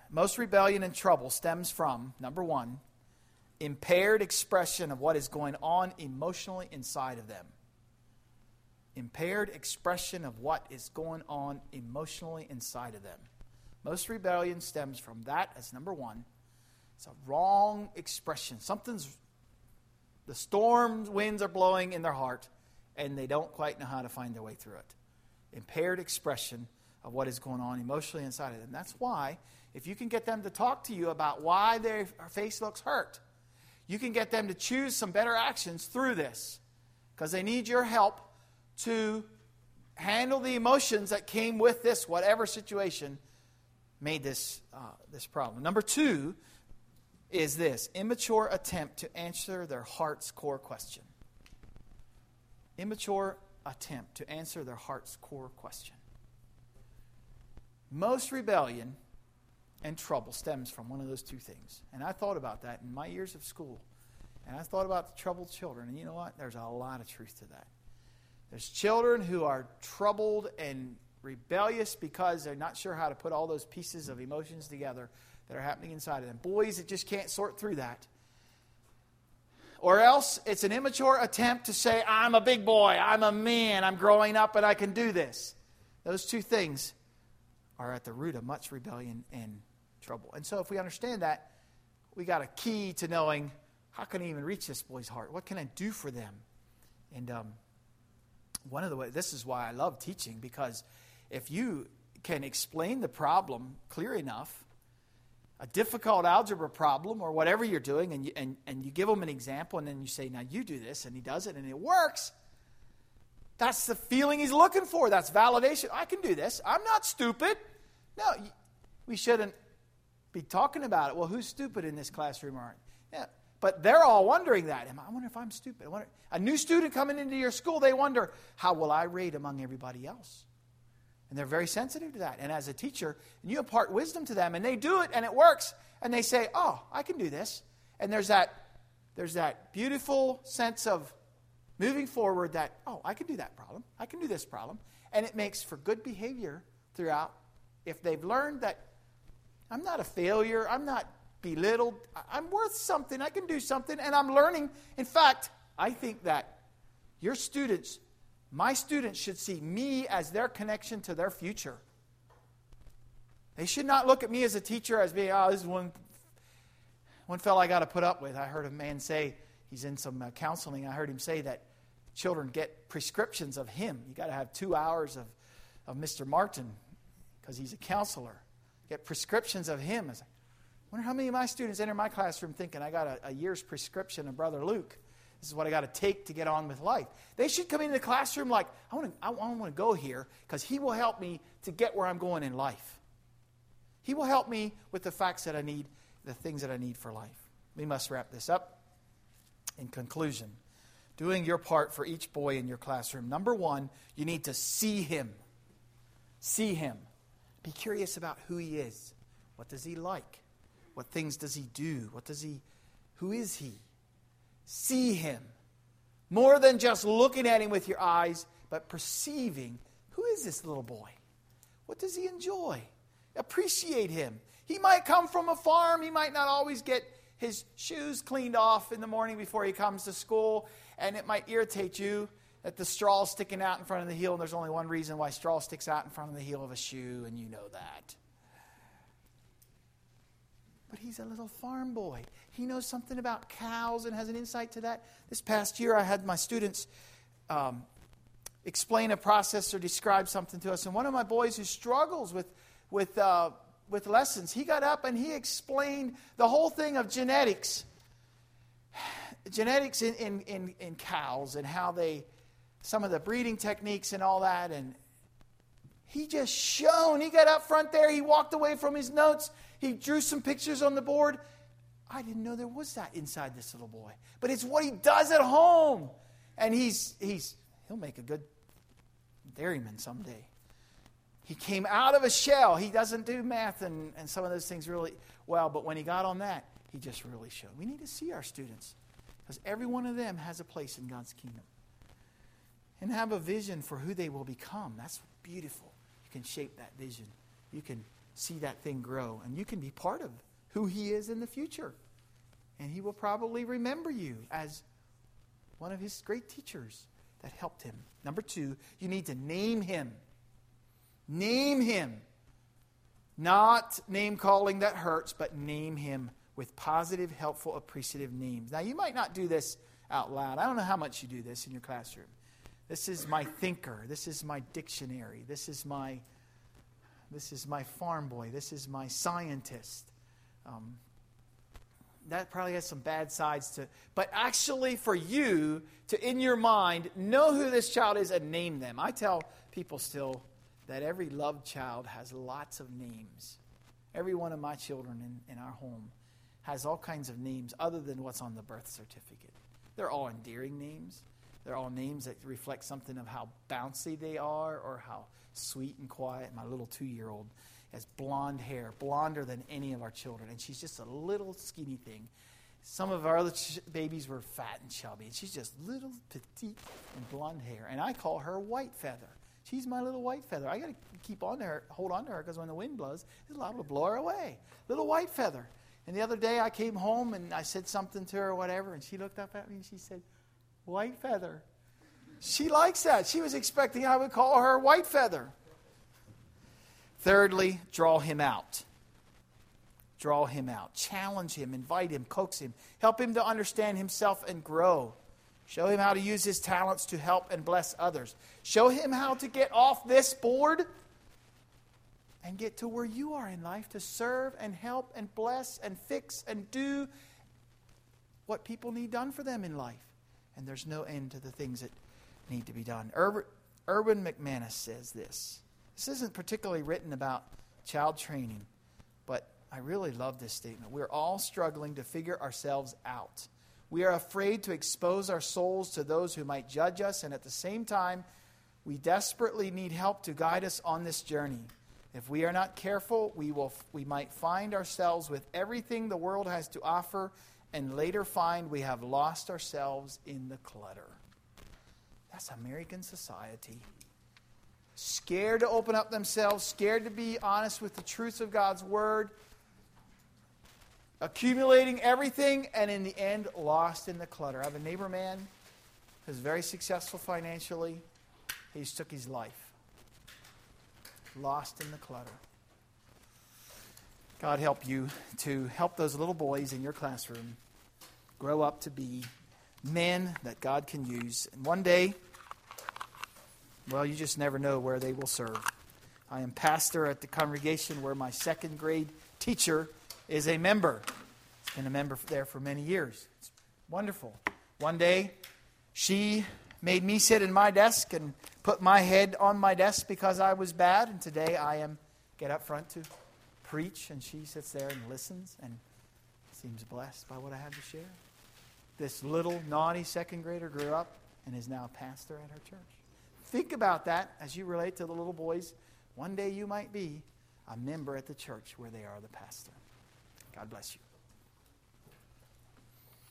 Most rebellion and trouble stems from, number one, impaired expression of what is going on emotionally inside of them. Impaired expression of what is going on emotionally inside of them. Most rebellion stems from that as number one. It's a wrong expression. The storm winds are blowing in their heart, and they don't quite know how to find their way through it. Impaired expression of what is going on emotionally inside of them. That's why, if you can get them to talk to you about why their face looks hurt, you can get them to choose some better actions through this, because they need your help to handle the emotions that came with this, whatever situation made this problem. Number two is this: immature attempt to answer their heart's core question. Immature attempt to answer their heart's core question. Most rebellion and trouble stems from one of those two things. And I thought about that in my years of school. And I thought about the troubled children. And you know what? There's a lot of truth to that. There's children who are troubled and rebellious because they're not sure how to put all those pieces of emotions together that are happening inside of them. Boys that just can't sort through that. Or else it's an immature attempt to say, I'm a big boy, I'm a man, I'm growing up and I can do this. Those two things are at the root of much rebellion and trouble. And so if we understand that, we got a key to knowing, how can I even reach this boy's heart? What can I do for them? And one of the ways, this is why I love teaching, because if you can explain the problem clear enough, a difficult algebra problem or whatever you're doing, and you give them an example, and then you say, now you do this, and he does it, and it works. That's the feeling he's looking for. That's validation. I can do this. I'm not stupid. No, we shouldn't be talking about it. Well, who's stupid in this classroom? Yeah, but they're all wondering that. I wonder if I'm stupid. A new student coming into your school, they wonder, how will I rate among everybody else? And they're very sensitive to that. And as a teacher, you impart wisdom to them, and they do it, and it works. And they say, oh, I can do this. And there's that beautiful sense of moving forward that, oh, I can do that problem. I can do this problem. And it makes for good behavior throughout. If they've learned that I'm not a failure, I'm not belittled, I'm worth something, I can do something, and I'm learning. In fact, I think that your students, my students, should see me as their connection to their future. They should not look at me as a teacher as being, oh, this is one fellow I got to put up with. I heard a man say, he's in some counseling, I heard him say that children get prescriptions of him. You got to have 2 hours of Mr. Martin, because he's a counselor. Get prescriptions of him. I wonder how many of my students enter my classroom thinking I got a year's prescription of Brother Luke. This is what I got to take to get on with life. They should come into the classroom like, I want to go here because he will help me to get where I'm going in life. He will help me with the facts that I need, the things that I need for life. We must wrap this up. In conclusion, doing your part for each boy in your classroom. Number one, you need to see him. See him. Be curious about who he is. What does he like? What things does he do? Who is he? See him. More than just looking at him with your eyes, but perceiving, who is this little boy? What does he enjoy? Appreciate him. He might come from a farm. He might not always get his shoes cleaned off in the morning before he comes to school, and it might irritate you that the straw's sticking out in front of the heel, and there's only one reason why straw sticks out in front of the heel of a shoe, and you know that. But he's a little farm boy. He knows something about cows and has an insight to that. This past year, I had my students explain a process or describe something to us, and one of my boys who struggles with lessons, he got up and he explained the whole thing of genetics. Genetics in cows and how some of the breeding techniques and all that. And he just shone. He got up front there. He walked away from his notes. He drew some pictures on the board. I didn't know there was that inside this little boy. But it's what he does at home. And he'll make a good dairyman someday. He came out of a shell. He doesn't do math and some of those things really well. But when he got on that, he just really showed. We need to see our students, because every one of them has a place in God's kingdom. And have a vision for who they will become. That's beautiful. You can shape that vision. You can see that thing grow. And you can be part of who he is in the future. And he will probably remember you as one of his great teachers that helped him. Number 2, you need to name him. Name him. Not name calling that hurts, but name him with positive, helpful, appreciative names. Now, you might not do this out loud. I don't know how much you do this in your classroom. This is my thinker. This is my dictionary. This is my farm boy. This is my scientist. That probably has some bad sides to it. But actually for you to, in your mind, know who this child is and name them. I tell people still that every loved child has lots of names. Every one of my children in our home has all kinds of names other than what's on the birth certificate. They're all endearing names. They're all names that reflect something of how bouncy they are or how sweet and quiet. My little 2-year-old has blonde hair, blonder than any of our children, and she's just a little skinny thing. Some of our other babies were fat and chubby, and she's just little, petite, and blonde hair. And I call her White Feather. She's my little white feather. I got to keep on to her, hold on to her, because when the wind blows, it's liable to blow her away. Little white feather. And the other day I came home and I said something to her or whatever, and she looked up at me and she said, White Feather. She likes that. She was expecting I would call her White Feather. Thirdly, draw him out. Draw him out. Challenge him, invite him, coax him. Help him to understand himself and grow. Show him how to use his talents to help and bless others. Show him how to get off this board and get to where you are in life to serve and help and bless and fix and do what people need done for them in life. And there's no end to the things that need to be done. Erwin McManus says this. This isn't particularly written about child training, but I really love this statement. We're all struggling to figure ourselves out. We are afraid to expose our souls to those who might judge us, and at the same time, we desperately need help to guide us on this journey. If we are not careful, we might find ourselves with everything the world has to offer, and later find we have lost ourselves in the clutter. That's American society. Scared to open up themselves, scared to be honest with the truths of God's Word, accumulating everything, and in the end, lost in the clutter. I have a neighbor man who's very successful financially. He's took his life. Lost in the clutter. God help you to help those little boys in your classroom grow up to be men that God can use. And one day, well, you just never know where they will serve. I am pastor at the congregation where my second grade teacher is a member. He's been a member there for many years. It's wonderful. One day, she made me sit in my desk and put my head on my desk because I was bad. And today I get up front to preach, and she sits there and listens and seems blessed by what I have to share. This little naughty second grader grew up and is now a pastor at her church. Think about that as you relate to the little boys. One day you might be a member at the church where they are the pastor. God bless you.